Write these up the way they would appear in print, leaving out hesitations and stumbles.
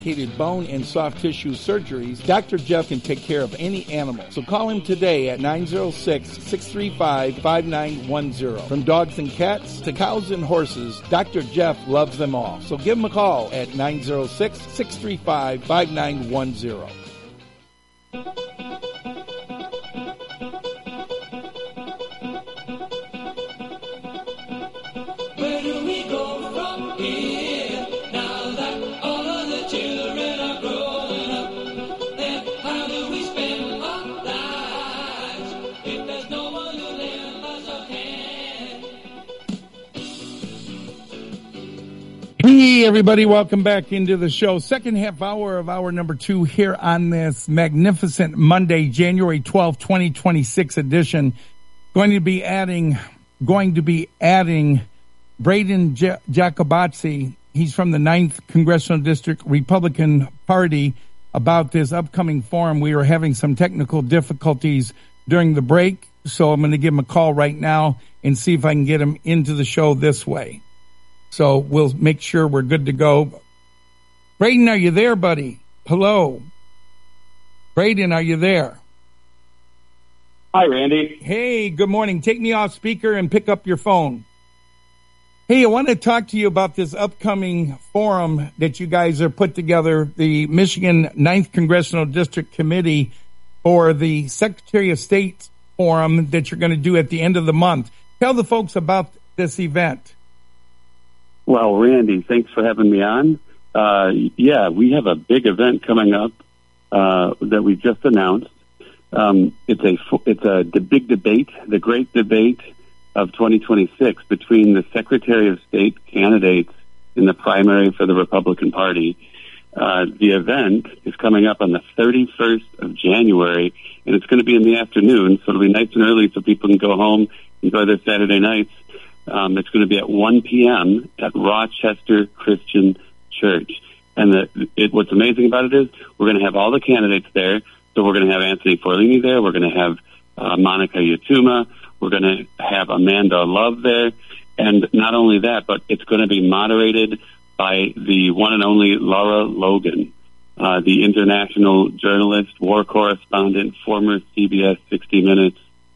Bone and soft tissue surgeries, Dr. Jeff can take care of any animal. So call him today at 906-635-5910. From dogs and cats to cows and horses, Dr. Jeff loves them all. So give him a call at 906-635-5910. Where do we go from here? Now that all of the children are growing up, then how do we spend our lives if there's no one to lend us a hand? Hey, everybody, welcome back into the show. Second half hour of hour number 2 here on this magnificent Monday, January 12th, 2026 edition. Going to be adding Braden Jacobazzi. He's from the 9th Congressional District Republican Party about this upcoming forum. We were having some technical difficulties during the break, so I'm going to give him a call right now and see if I can get him into the show this way. So we'll make sure we're good to go. Braden, are you there, buddy? Hello. Braden, are you there? Hi, Randy. Hey, good morning. Take me off speaker and pick up your phone. Hey, I want to talk to you about this upcoming forum that you guys are put together, the Michigan 9th Congressional District Committee for the Secretary of State forum that you're going to do at the end of the month. Tell the folks about this event. Well, Randy, thanks for having me on. We have a big event coming up that we just announced. It's a big debate, the great debate of 2026 between the Secretary of State candidates in the primary for the Republican Party. The event is coming up on the 31st of January, and it's going to be in the afternoon, so it'll be nice and early so people can go home, enjoy their Saturday nights. It's going to be at 1 p.m. at Rochester Christian Church. And what's amazing about it is we're going to have all the candidates there. So we're going to have Anthony Forlini there. We're going to have Monica Yatuma. We're going to have Amanda Love there. And not only that, but it's going to be moderated by the one and only Laura Logan, the international journalist, war correspondent, former CBS 60 Minutes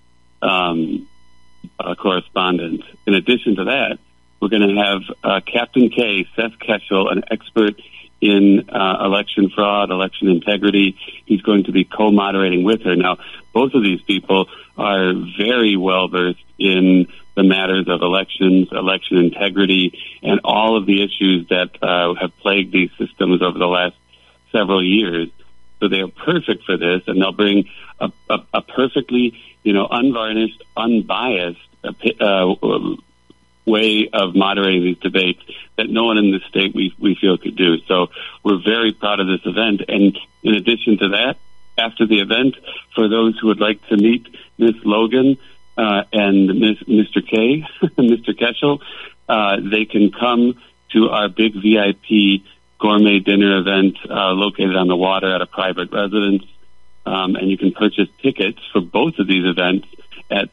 correspondent. In addition to that, we're going to have Captain K, Seth Keshel, an expert in election fraud, election integrity. He's going to be co-moderating with her. Now, both of these people are very well versed in the matters of elections, election integrity, and all of the issues that have plagued these systems over the last several years. So they are perfect for this, and they'll bring a perfectly, unvarnished, unbiased way of moderating these debates that no one in the state we feel could do. So we're very proud of this event. And in addition to that, after the event, for those who would like to meet Ms. Logan and Mr. K, Mr. Keshel, they can come to our big VIP gourmet dinner event located on the water at a private residence. And you can purchase tickets for both of these events at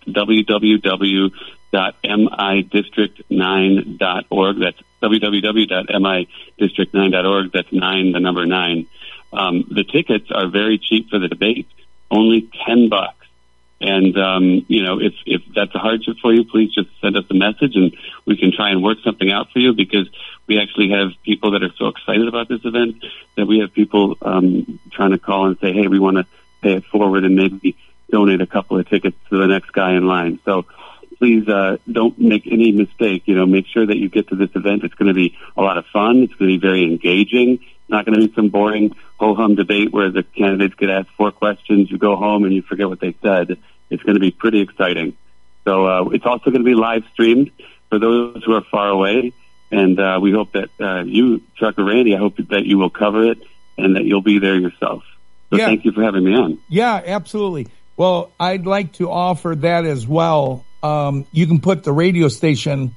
www.midistrict9.org. That's www.midistrict9.org. That's 9, the number 9. The tickets are very cheap for the debate, only $10. And, if that's a hardship for you, please just send us a message and we can try and work something out for you, because we actually have people that are so excited about this event that we have people trying to call and say, hey, we want to pay it forward and maybe donate a couple of tickets to the next guy in line. So please don't make any mistake. Make sure that you get to this event. It's going to be a lot of fun. It's going to be very engaging. Not going to be some boring ho-hum debate where the candidates get asked 4 questions, you go home and you forget what they said. It's going to be pretty exciting. So it's also going to be live streamed for those who are far away. And we hope that you, Chuck or Randy, I hope that you will cover it and that you'll be there yourself. So Thank you for having me on. Yeah, absolutely. Well, I'd like to offer that as well. You can put the radio station,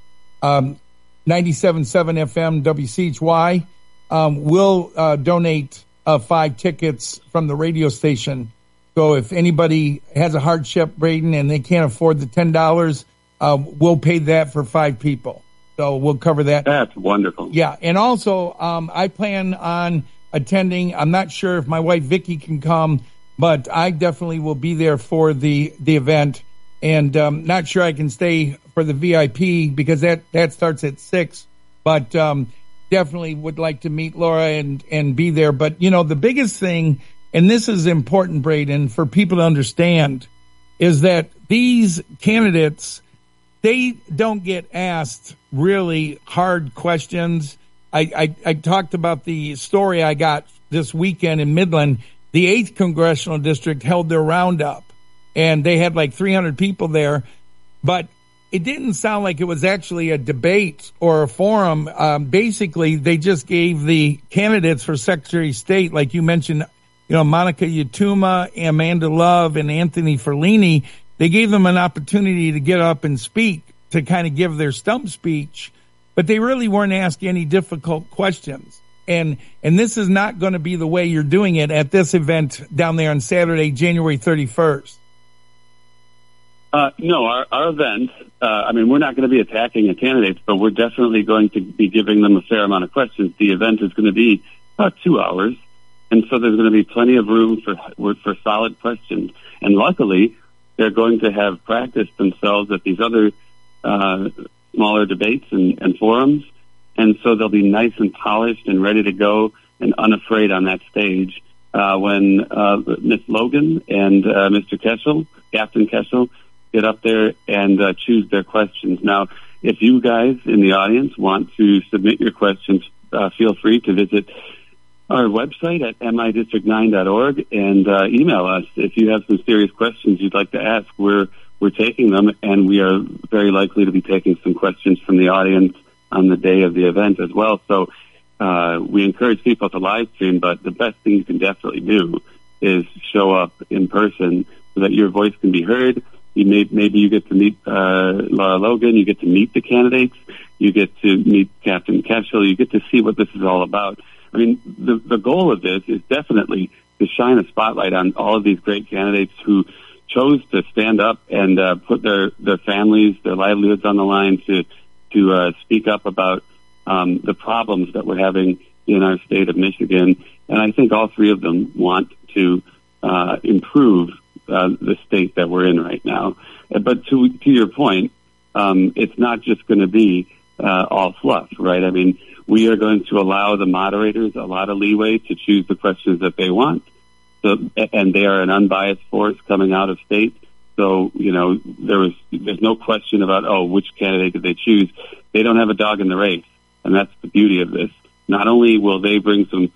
97.7 FM WCHY. We'll donate 5 tickets from the radio station. So if anybody has a hardship, Braden, and they can't afford the $10, we'll pay that for 5 people. So we'll cover that. That's wonderful. Yeah. And also, I plan on attending. I'm not sure if my wife Vicky can come, but I definitely will be there for the event. And not sure I can stay for the VIP because that starts at 6. But definitely would like to meet Laura and be there. But, you know, the biggest thing, and this is important, Braden, for people to understand, is that these candidates, they don't get asked really hard questions. I talked about the story I got this weekend in Midland. The 8th Congressional District held their roundup, and they had like 300 people there. But it didn't sound like it was actually a debate or a forum. Basically, they just gave the candidates for Secretary of State, like you mentioned, you know, Monica Yatuma, Amanda Love, and Anthony Ferlini, they gave them an opportunity to get up and speak, to kind of give their stump speech, but they really weren't asking any difficult questions. And this is not going to be the way you're doing it at this event down there on Saturday, January 31st. No, our event, I mean, we're not going to be attacking the candidates, but we're definitely going to be giving them a fair amount of questions. The event is going to be about 2 hours, and so there's going to be plenty of room for solid questions. And luckily, they're going to have practiced themselves at these other smaller debates and forums, and so they'll be nice and polished and ready to go and unafraid on that stage when Ms. Logan and Mr. Keshel, Captain Keshel, get up there and choose their questions. Now, if you guys in the audience want to submit your questions, feel free to visit our website at midistrict9.org and email us if you have some serious questions you'd like to ask. We're taking them, and we are very likely to be taking some questions from the audience on the day of the event as well. So we encourage people to live stream, but the best thing you can definitely do is show up in person so that your voice can be heard. Maybe you get to meet Laura Logan, you get to meet the candidates, you get to meet Captain Keshel, you get to see what this is all about. I mean, the goal of this is definitely to shine a spotlight on all of these great candidates who chose to stand up and put their families, their livelihoods on the line to speak up about the problems that we're having in our state of Michigan. And I think all three of them want to improve the state that we're in right now. But to your point, it's not just going to be all fluff, right? I mean, we are going to allow the moderators a lot of leeway to choose the questions that they want. So, and they are an unbiased force coming out of state. So, you know, there's no question about, which candidate did they choose? They don't have a dog in the race. And that's the beauty of this. Not only will they bring some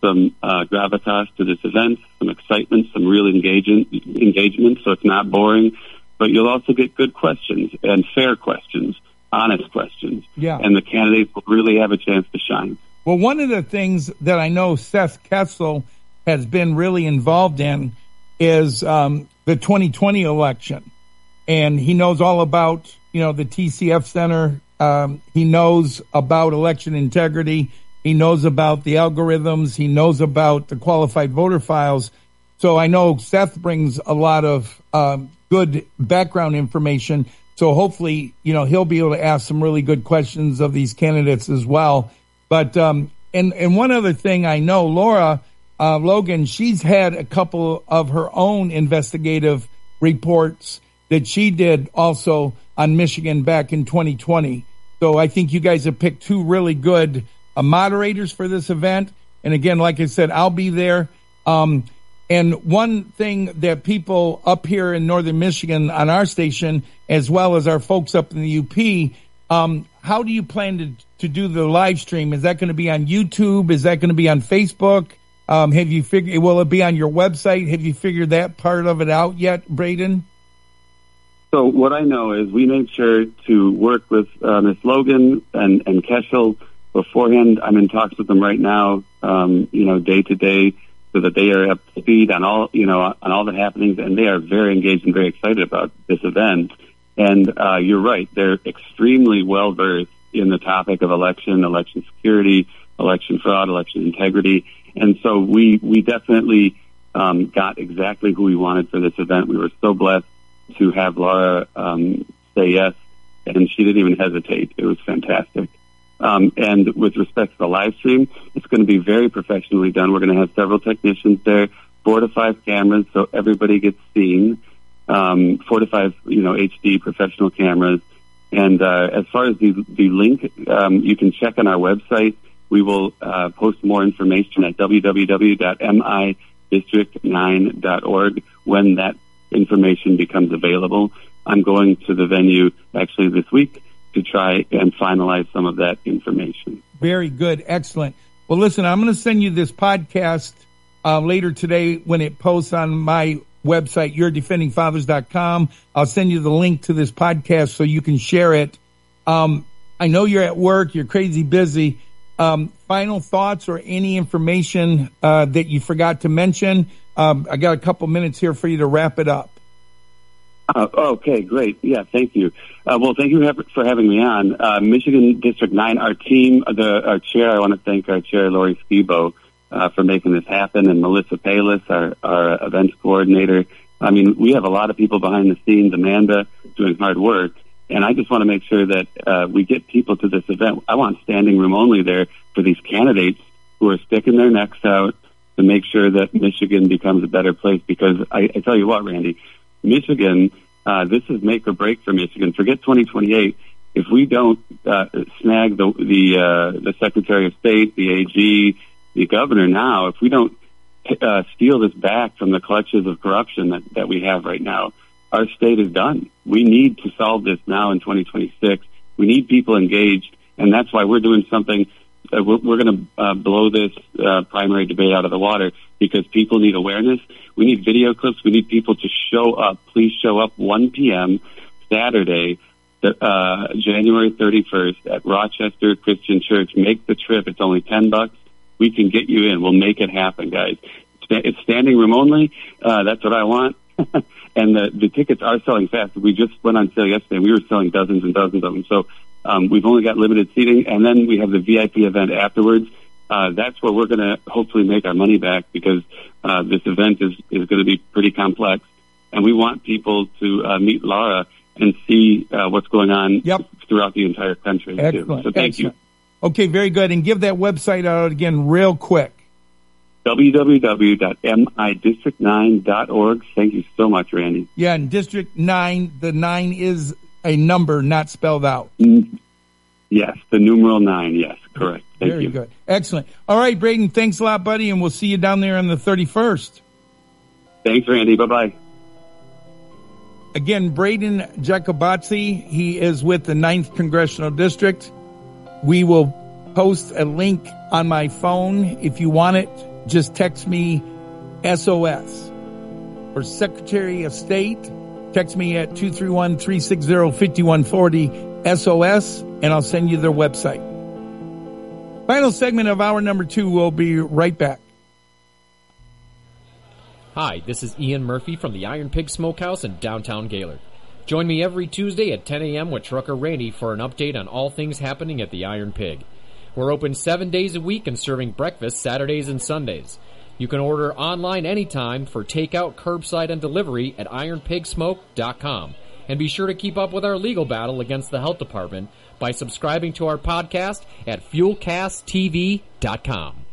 gravitas to this event, some excitement, some real engagement, so it's not boring, but you'll also get good questions and fair questions, honest questions. Yeah. And the candidates will really have a chance to shine. Well, one of the things that I know Seth Kessel has been really involved in is the 2020 election. And he knows all about, the TCF Center. He knows about election integrity. He knows about the algorithms. He knows about the qualified voter files. So I know Seth brings a lot of good background information. So hopefully, he'll be able to ask some really good questions of these candidates as well. But and one other thing I know, Laura Logan, she's had a couple of her own investigative reports that she did also on Michigan back in 2020. So I think you guys have picked two really good moderators for this event. And again, like I said, I'll be there. And one thing that people up here in northern Michigan on our station, as well as our folks up in the UP, how do you plan to do the live stream? Is that going to be on YouTube? Is that going to be on Facebook? Have you figured, will it be on your website? Have you figured that part of it out yet, Braden? So what I know is we made sure to work with Ms. Logan and Keshel beforehand. I'm in talks with them right now, day to day, so that they are up to speed on all the happenings, and they are very engaged and very excited about this event. And you're right; they're extremely well versed in the topic of election security, election fraud, election integrity, and so we definitely got exactly who we wanted for this event. We were so blessed to have Laura say yes, and she didn't even hesitate. It was fantastic. And with respect to the live stream, it's going to be very professionally done. We're going to have several technicians there, 4 to 5 cameras, so everybody gets seen. 4 to 5, HD professional cameras. And as far as the link, you can check on our website. We will post more information at www.midistrict9.org when that information becomes available. I'm going to the venue actually this week to try and finalize some of that information. Very good. Excellent. Well, listen, I'm going to send you this podcast later today when it posts on my website, yourdefendingfathers.com. I'll send you the link to this podcast so you can share it. I know you're at work. You're crazy busy. Final thoughts or any information that you forgot to mention? I got a couple minutes here for you to wrap it up. Okay, great. Yeah, thank you. Well, thank you for having me on. Michigan District 9, our team, our chair, I want to thank our chair, Lori Skibo, for making this happen, and Melissa Palis, our events coordinator. I mean, we have a lot of people behind the scenes, Amanda, doing hard work, and I just want to make sure that we get people to this event. I want standing room only there for these candidates who are sticking their necks out to make sure that Michigan becomes a better place, because I tell you what, Randy, Michigan, this is make or break for Michigan. Forget 2028. If we don't snag the Secretary of State, the AG, the governor now, if we don't steal this back from the clutches of corruption that we have right now, our state is done. We need to solve this now in 2026. We need people engaged, and that's why we're doing something. We're going to blow this primary debate out of the water, because people need awareness. We need video clips. We need people to show up. Please show up 1 p.m. Saturday, January 31st at Rochester Christian Church. Make the trip. It's only $10. We can get you in. We'll make it happen, guys. It's standing room only. That's what I want. And the tickets are selling fast. We just went on sale yesterday. We were selling dozens and dozens of them. So we've only got limited seating. And then we have the VIP event afterwards. That's where we're going to hopefully make our money back, because this event is going to be pretty complex. And we want people to meet Laura and see what's going on throughout the entire country. Excellent. Too. So thank you. Okay, very good. And give that website out again real quick. www.midistrict9.org. Thank you so much, Randy. Yeah, and District 9, the 9 is a number, not spelled out. Yes, the numeral 9, yes, correct. Thank Very you. good. Excellent. All right, Braden, thanks a lot, buddy, and we'll see you down there on the 31st. Thanks, Randy. Bye-bye. Again, Braden Jacobazzi, he is with the 9th Congressional District. We will post a link on my phone. If you want it, just text me SOS. For Secretary of State, text me at 231-360-5140 SOS, and I'll send you their website. Final segment of hour number 2. We'll be right back. Hi, this is Ian Murphy from the Iron Pig Smokehouse in downtown Gaylord. Join me every Tuesday at 10 a.m. with Trucker Randy for an update on all things happening at the Iron Pig. We're open 7 days a week and serving breakfast Saturdays and Sundays. You can order online anytime for takeout, curbside, and delivery at ironpigsmoke.com. And be sure to keep up with our legal battle against the health department by subscribing to our podcast at fuelcasttv.com.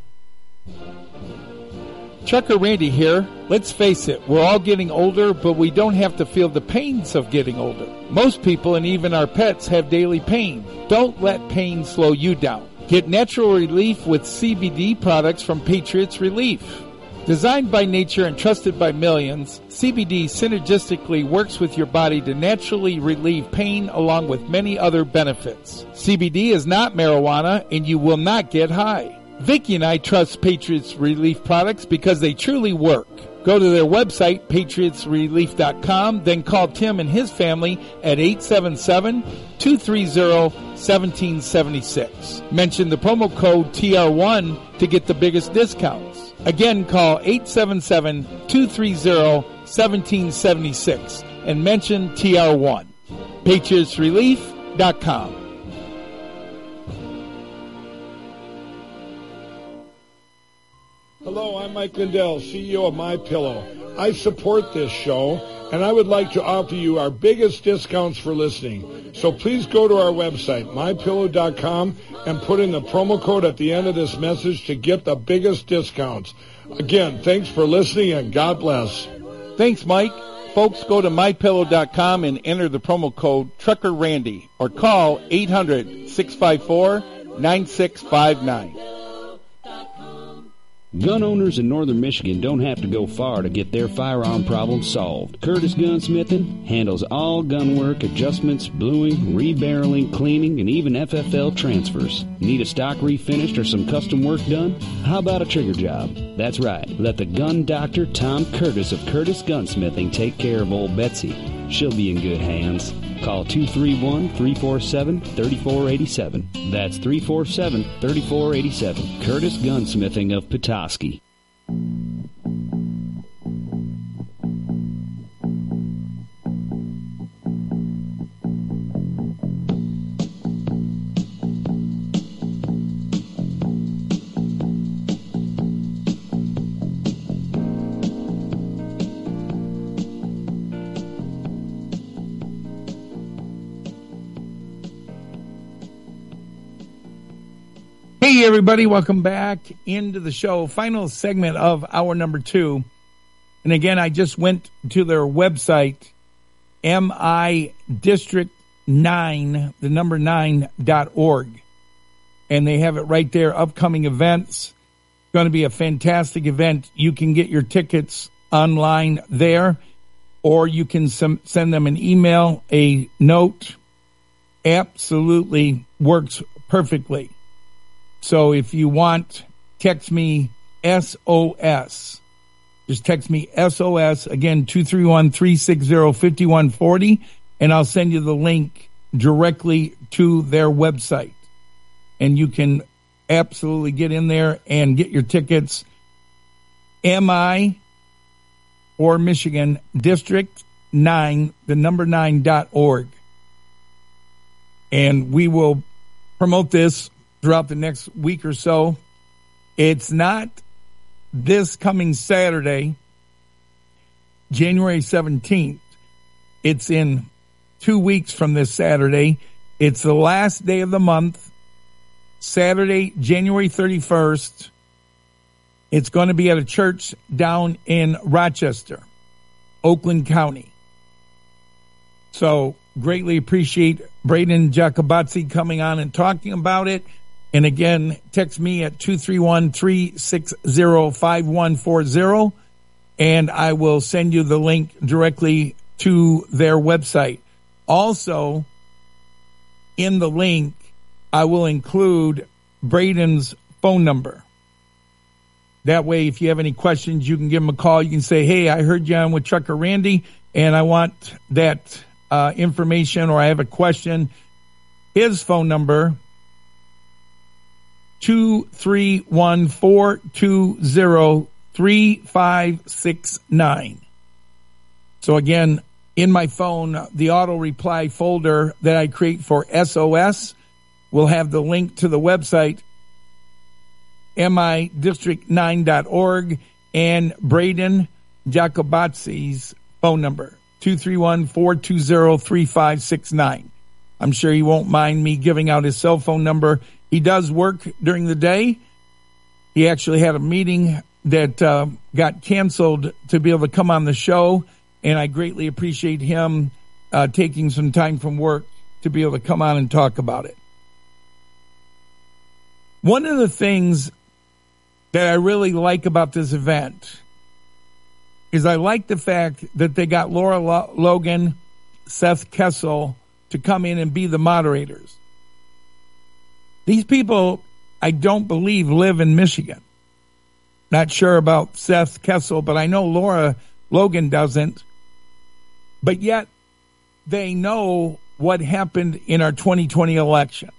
Trucker Randy here. Let's face it, we're all getting older, but we don't have to feel the pains of getting older. Most people and even our pets have daily pain. Don't let pain slow you down. Get natural relief with CBD products from Patriots Relief. Designed by nature and trusted by millions, CBD synergistically works with your body to naturally relieve pain along with many other benefits. CBD is not marijuana and you will not get high. Vicki and I trust Patriots Relief products because they truly work. Go to their website, patriotsrelief.com, then call Tim and his family at 877-230-1776. Mention the promo code TR1 to get the biggest discounts. Again, call 877-230-1776 and mention TR1. patriotsrelief.com. Hello, I'm Mike Lindell, CEO of MyPillow. I support this show and I would like to offer you our biggest discounts for listening. So please go to our website, mypillow.com, and put in the promo code at the end of this message to get the biggest discounts. Again, thanks for listening, and God bless. Thanks, Mike. Folks, go to mypillow.com and enter the promo code Trucker Randy or call 800-654-9659. Gun owners in northern Michigan don't have to go far to get their firearm problems solved. Curtis Gunsmithing handles all gun work, adjustments, bluing, rebarreling, cleaning, and even FFL transfers. Need a stock refinished or some custom work done? How about a trigger job? That's right. Let the gun doctor Tom Curtis of Curtis Gunsmithing take care of old Betsy. She'll be in good hands. Call 231-347-3487. That's 347-3487. Curtis Gunsmithing of Petoskey. Hey, everybody. Welcome back into the show. Final segment of hour number 2. And again, I just went to their website, midistrict9, the number 9.org. And they have it right there, upcoming events. Going to be a fantastic event. You can get your tickets online there, or you can send them an email, a note. Absolutely works perfectly. So if you want, text me SOS. Just text me SOS, again, 231-360-5140, and I'll send you the link directly to their website. And you can absolutely get in there and get your tickets. MI or Michigan District 9, the number 9.org. And we will promote this throughout the next week or so. It's not this coming Saturday, January 17th. It's in 2 weeks from this Saturday. It's the last day of the month, Saturday, January 31st. It's going to be at a church down in Rochester, Oakland County. So greatly appreciate Braden Jacobazzi coming on and talking about it. And again, text me at 231-360-5140, and I will send you the link directly to their website. Also, in the link, I will include Braden's phone number. That way, if you have any questions, you can give him a call. You can say, hey, I heard you on with Trucker Randy, and I want that information, or I have a question. His phone number, 231-420-3569. So again, in my phone, the auto reply folder that I create for SOS will have the link to the website, midistrict9.org, and Braden Jacobazzi's phone number, 231-420-3569. I'm sure he won't mind me giving out his cell phone number. He does work during the day. He actually had a meeting that got canceled to be able to come on the show, and I greatly appreciate him taking some time from work to be able to come on and talk about it. One of the things that I really like about this event is I like the fact that they got Laura Logan, Seth Kessel to come in and be the moderators. These people, I don't believe, live in Michigan. Not sure about Seth Kessel, but I know Laura Logan doesn't. But yet, they know what happened in our 2020 election.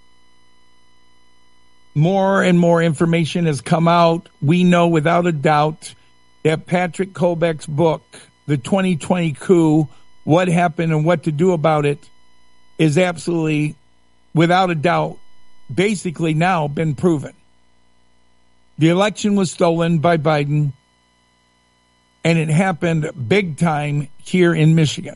More and more information has come out. We know without a doubt that Patrick Colbeck's book, The 2020 Coup, What Happened and What to Do About It, is absolutely, without a doubt, basically now been proven. The election was stolen by Biden. And it happened big time here in Michigan.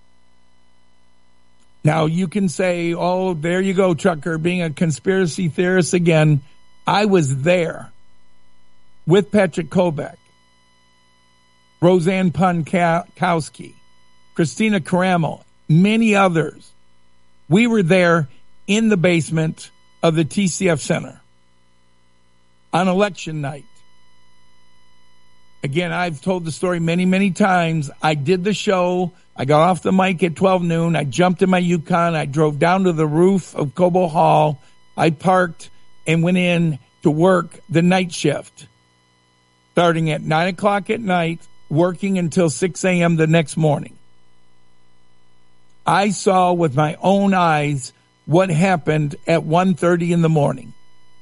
Now, you can say, oh, there you go, Trucker, being a conspiracy theorist again. I was there with Patrick Kobeck, Roseanne Pankowski, Christina Karamel, many others. We were there in the basement of the TCF Center on election night. Again, I've told the story many, many times. I did the show. I got off the mic at 12 noon. I jumped in my Yukon. I drove down to the roof of Cobo Hall. I parked and went in to work the night shift, starting at 9 o'clock at night, working until 6 a.m. the next morning. I saw with my own eyes what happened at 1:30 in the morning.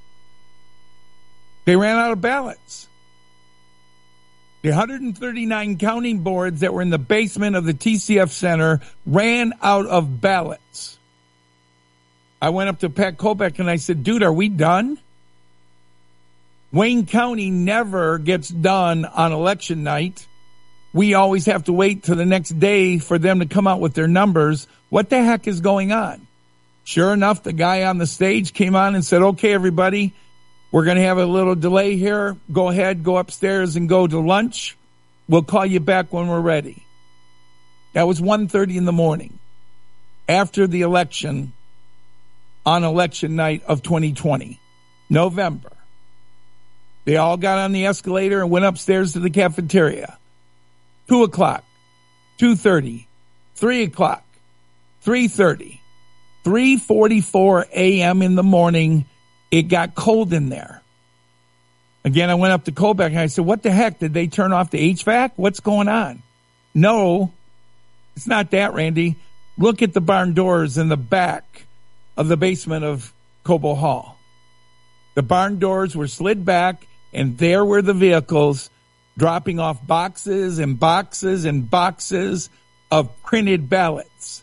They ran out of ballots. The 139 counting boards that were in the basement of the TCF Center ran out of ballots. I went up to Pat Kobeck and I said, dude, are we done? Wayne County never gets done on election night. We always have to wait till the next day for them to come out with their numbers. What the heck is going on? Sure enough, the guy on the stage came on and said, okay, everybody, we're going to have a little delay here. Go ahead, go upstairs and go to lunch. We'll call you back when we're ready. That was 1:30 in the morning after the election on election night of 2020, November. They all got on the escalator and went upstairs to the cafeteria. 2 o'clock, 2:30, 3 o'clock, 3:30, 3:44 a.m. in the morning. It got cold in there. Again, I went up to Kobeck and I said, what the heck? Did they turn off the HVAC? What's going on? No, it's not that, Randy. Look at the barn doors in the back of the basement of Cobo Hall. The barn doors were slid back, and there were the vehicles dropping off boxes and boxes and boxes of printed ballots.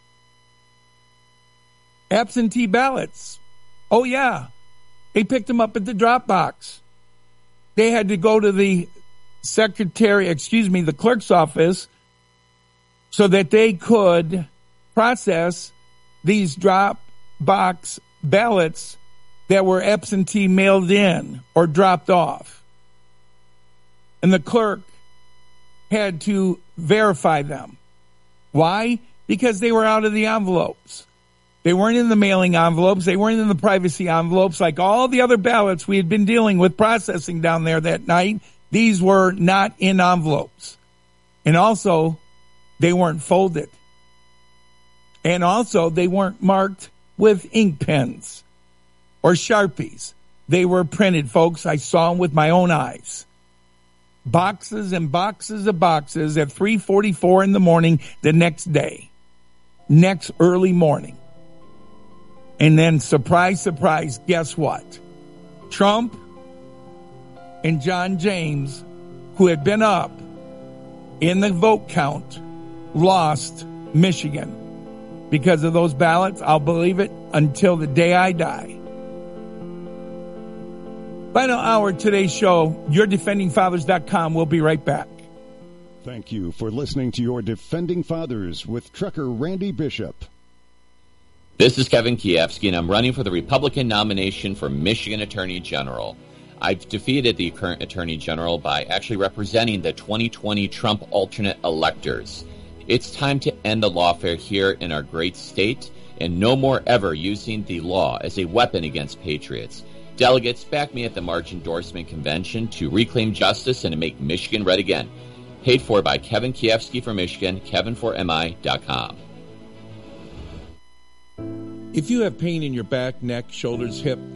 Absentee ballots. Oh, yeah. They picked them up at the drop box. They had to go to the the clerk's office so that they could process these drop box ballots that were absentee mailed in or dropped off. And the clerk had to verify them. Why? Because they were out of the envelopes. They weren't in the mailing envelopes. They weren't in the privacy envelopes like all the other ballots we had been dealing with processing down there that night. These were not in envelopes. And also, they weren't folded. And also, they weren't marked with ink pens or Sharpies. They were printed, folks. I saw them with my own eyes. Boxes and boxes of boxes at 3:44 in the morning the next day. Next early morning. And then, surprise, surprise, guess what? Trump and John James, who had been up in the vote count, lost Michigan because of those ballots. I'll believe it until the day I die. Final hour today's show, yourdefendingfathers.com. We'll be right back. Thank you for listening to Your Defending Fathers with Trucker Randy Bishop. This is Kevin Kiefsky, and I'm running for the Republican nomination for Michigan Attorney General. I've defeated the current Attorney General by actually representing the 2020 Trump alternate electors. It's time to end the lawfare here in our great state, and no more ever using the law as a weapon against patriots. Delegates, back me at the March Endorsement Convention to reclaim justice and to make Michigan red again. Paid for by Kevin Kiefsky for Michigan, KevinForMI.com. If you have pain in your back, neck, shoulders, hip,